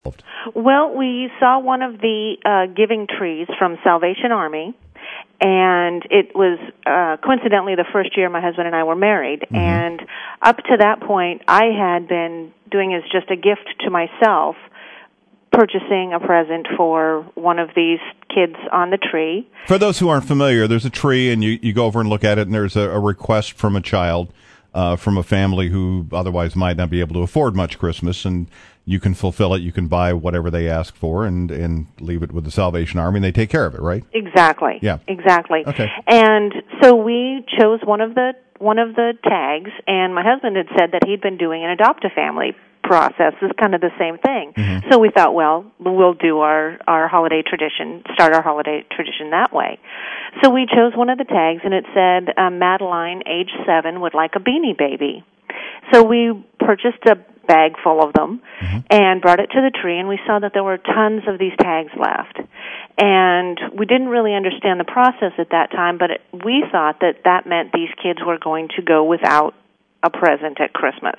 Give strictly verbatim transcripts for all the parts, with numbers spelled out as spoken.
Well, we saw one of the uh, giving trees from Salvation Army, and it was uh, coincidentally the first year my husband and I were married. Mm-hmm. And up to that point, I had been doing as just a gift to myself, purchasing a present for one of these kids on the tree. For those who aren't familiar, there's a tree, and you, you go over and look at it, and there's a, a request from a child, uh, from a family who otherwise might not be able to afford much Christmas, and you can fulfill it. You can buy whatever they ask for and, and leave it with the Salvation Army, and they take care of it, right? Exactly. Yeah. Exactly. Okay. And so we chose one of the one of the tags, and my husband had said that he'd been doing an adopt-a-family process. Is kind of the same thing. Mm-hmm. So we thought, well, we'll do our, our holiday tradition, start our holiday tradition that way. So we chose one of the tags, and it said, uh, Madeline, age seven, would like a Beanie Baby. So we purchased a bag full of them, mm-hmm. and brought it to the tree, and we saw that there were tons of these tags left. And we didn't really understand the process at that time, but it, we thought that that meant these kids were going to go without a present at Christmas.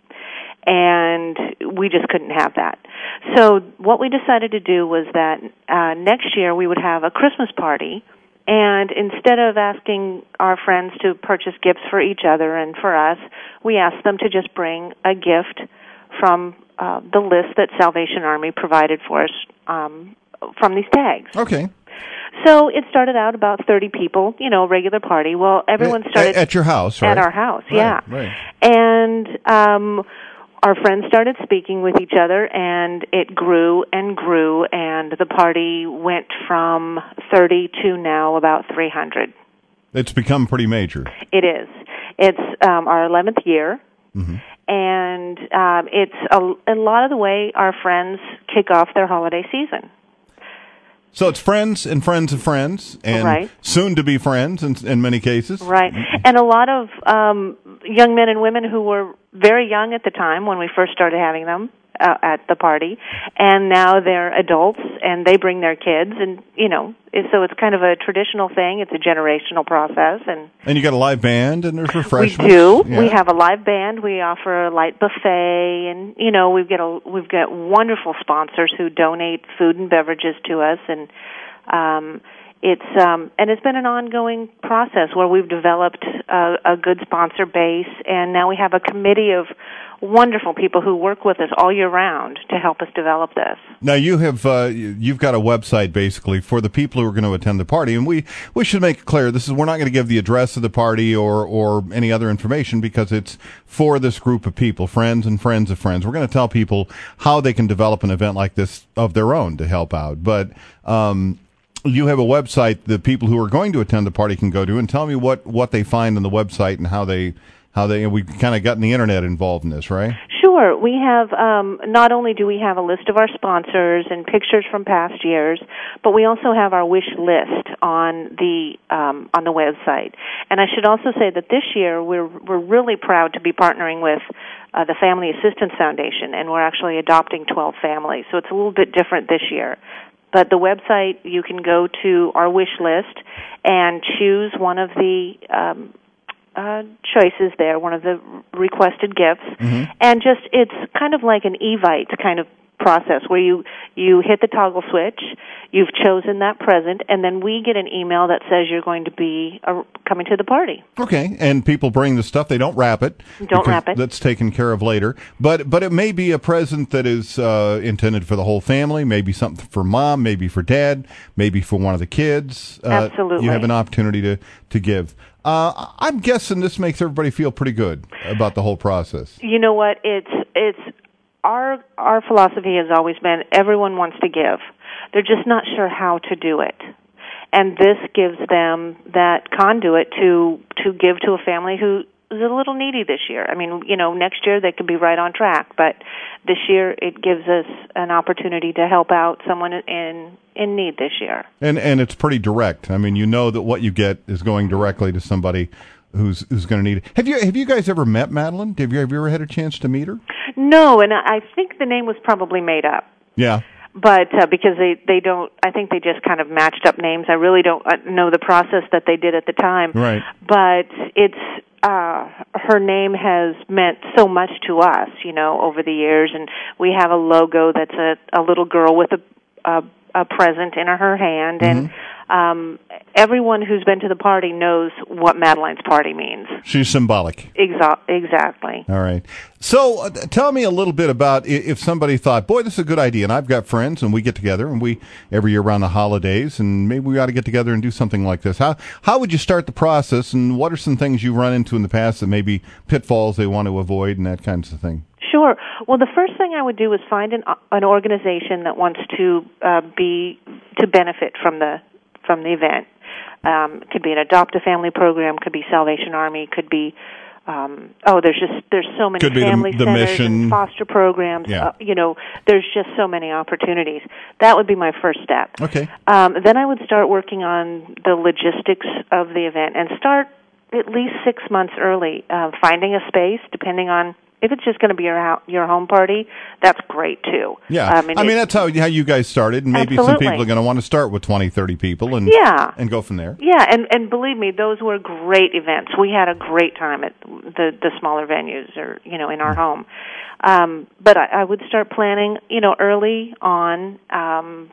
And we just couldn't have that. So what we decided to do was that uh, next year we would have a Christmas party, and instead of asking our friends to purchase gifts for each other and for us, we asked them to just bring a gift from uh, the list that Salvation Army provided for us um, from these tags. Okay. So it started out about thirty people, you know, a regular party. Well, everyone started... At, at your house, right? At our house, right, yeah. Right. And um, our friends started speaking with each other, and it grew and grew, and the party went from thirty to now about three hundred. It's become pretty major. It is. It's um, our eleventh year. Mm-hmm. And um, it's a, a lot of the way our friends kick off their holiday season. So it's friends and friends of friends, and right. soon to be friends in, in many cases. Right. And a lot of um, young men and women who were very young at the time when we first started having them uh, at the party, and now they're adults, and they bring their kids, and, you know, so it's kind of a traditional thing. It's a generational process. And and you got a live band, and there's refreshments. We do. Yeah. We have a live band. We offer a light buffet, and, you know, we've got a, we've got wonderful sponsors who donate food and beverages to us, and um, it's um, and it's been an ongoing process where we've developed a, a good sponsor base, and now we have a committee of wonderful people who work with us all year round to help us develop this. Now you have uh, you've got a website basically for the people who are going to attend the party, and we, we should make it clear this is we're not going to give the address of the party or or any other information because it's for this group of people, friends and friends of friends. We're going to tell people how they can develop an event like this of their own to help out, but. Um, You have a website that people who are going to attend the party can go to, and tell me what, what they find on the website and how they how they. We've kind of gotten the internet involved in this, right? Sure. We have um, not only do we have a list of our sponsors and pictures from past years, but we also have our wish list on the um, on the website. And I should also say that this year we're we're really proud to be partnering with uh, the Family Assistance Foundation, and we're actually adopting twelve families. So it's a little bit different this year. But the website, you can go to our wish list and choose one of the um, uh, choices there, one of the requested gifts, mm-hmm. and just it's kind of like an Evite kind of process where you, you hit the toggle switch, you've chosen that present, and then we get an email that says you're going to be uh, coming to the party. Okay, and people bring the stuff. They don't wrap it. Don't wrap it. That's taken care of later. But but it may be a present that is uh, intended for the whole family, maybe something for mom, maybe for dad, maybe for one of the kids. Uh, Absolutely. You have an opportunity to, to give. Uh, I'm guessing this makes everybody feel pretty good about the whole process. You know what? It's it's our our philosophy has always been everyone wants to give. They're just not sure how to do it. And this gives them that conduit to to give to a family who is a little needy this year. I mean, you know, next year they could be right on track, but this year it gives us an opportunity to help out someone in in need this year. And and it's pretty direct. I mean, you know that what you get is going directly to somebody who's who's going to need it. Have you have you guys ever met Madeline? Have you have you ever had a chance to meet her? No, and I think the name was probably made up. Yeah. But uh, because they, they don't, I think they just kind of matched up names. I really don't know the process that they did at the time. Right. But it's uh, her name has meant so much to us, you know, over the years, and we have a logo that's a, a little girl with a, a, a present in her hand, and mm-hmm. um, everyone who's been to the party knows what Madeline's party means. She's symbolic. Exa- exactly. All right. So uh, tell me a little bit about if somebody thought, boy, this is a good idea, and I've got friends, and we get together, and we every year around the holidays, and maybe we ought to get together and do something like this. How how would you start the process, and what are some things you've run into in the past that maybe pitfalls they want to avoid and that kinds of thing? Sure. Well, the first thing I would do is find an an organization that wants to uh, be to benefit from the from the event. Um, it could be an Adopt a Family program, could be Salvation Army, could be um, oh, there's just there's so many could family be the, the centers mission. and foster programs. Yeah. Uh, you know, there's just so many opportunities. That would be my first step. Okay. Um, then I would start working on the logistics of the event and start at least six months early, uh, finding a space, depending on. If it's just going to be your ho- your home party, that's great too. Yeah, um, I mean that's how how you guys started, and maybe absolutely. some people are going to want to start with twenty, thirty people, and yeah. and go from there. Yeah, and and believe me, those were great events. We had a great time at the the smaller venues, or you know, in our mm-hmm. home. Um, but I, I would start planning, you know, early on. Um,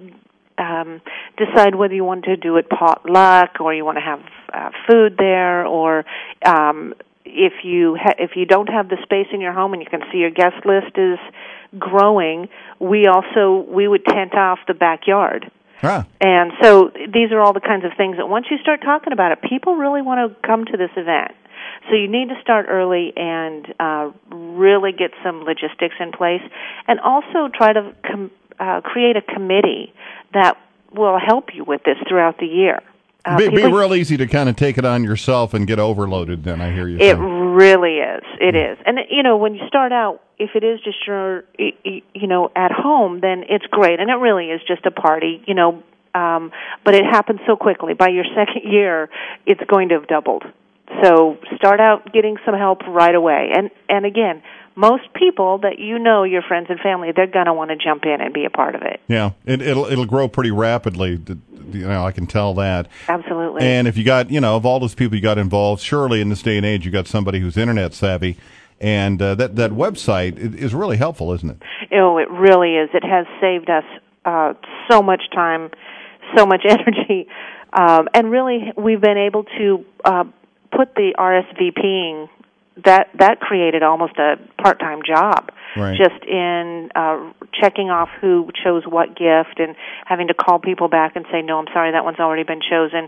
um, decide whether you want to do it potluck, or you want to have uh, food there, or um, if you ha- if you don't have the space in your home and you can see your guest list is growing, we also we would tent off the backyard. Ah. And so these are all the kinds of things that once you start talking about it, people really want to come to this event. So you need to start early and uh, really get some logistics in place, and also try to com- uh, create a committee that will help you with this throughout the year. Uh, It'd be, be real easy to kind of take it on yourself and get overloaded, then, I hear you It saying. really is. It is. And, you know, when you start out, if it is just your, you know, at home, then it's great. And it really is just a party, you know, um, but it happens so quickly. By your second year, it's going to have doubled. So start out getting some help right away. And, and again, most people that you know, your friends and family, they're going to want to jump in and be a part of it. Yeah, it, it'll it'll grow pretty rapidly. You know, I can tell that. Absolutely. And if you got, you know, of all those people you got involved, surely in this day and age, you got somebody who's internet savvy, and uh, that that website is really helpful, isn't it? Oh, it really is. It has saved us uh, so much time, so much energy, um, and really, we've been able to uh, put the RSVPing. That that created almost a part-time job, right. just in uh, checking off who chose what gift and having to call people back and say, no, I'm sorry, that one's already been chosen.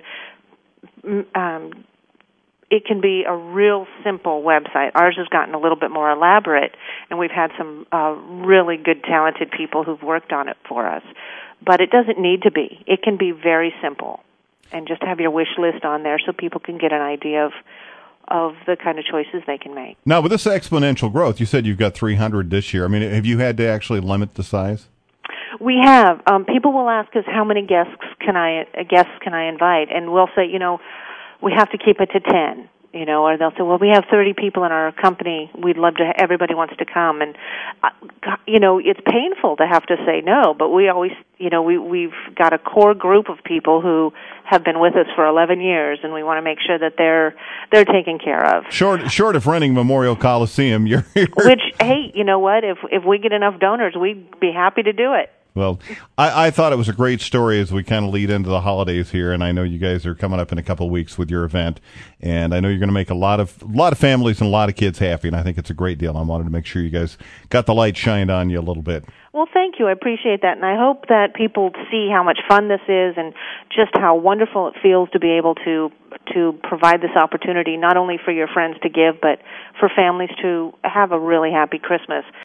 Um, it can be a real simple website. Ours has gotten a little bit more elaborate, and we've had some uh, really good, talented people who've worked on it for us. But it doesn't need to be. It can be very simple, and just have your wish list on there so people can get an idea of of the kind of choices they can make. Now, with this exponential growth, you said you've got three hundred this year. I mean, have you had to actually limit the size? We have. Um, people will ask us how many guests can I uh, guests can I invite, and we'll say, you know, we have to keep it to ten. You know, or they'll say, well, we have thirty people in our company. We'd love to. Everybody wants to come, and uh, you know, it's painful to have to say no. But we always, you know, we we've got a core group of people who have been with us for eleven years, and we want to make sure that they're they're taken care of. Short short of renting Memorial Coliseum, you're, you're which hey, you know what? If if we get enough donors, we'd be happy to do it. Well, I, I thought it was a great story as we kind of lead into the holidays here, and I know you guys are coming up in a couple of weeks with your event, and I know you're going to make a lot of a lot of families and a lot of kids happy, and I think it's a great deal. I wanted to make sure you guys got the light shined on you a little bit. Well, thank you. I appreciate that, and I hope that people see how much fun this is and just how wonderful it feels to be able to to provide this opportunity not only for your friends to give, but for families to have a really happy Christmas.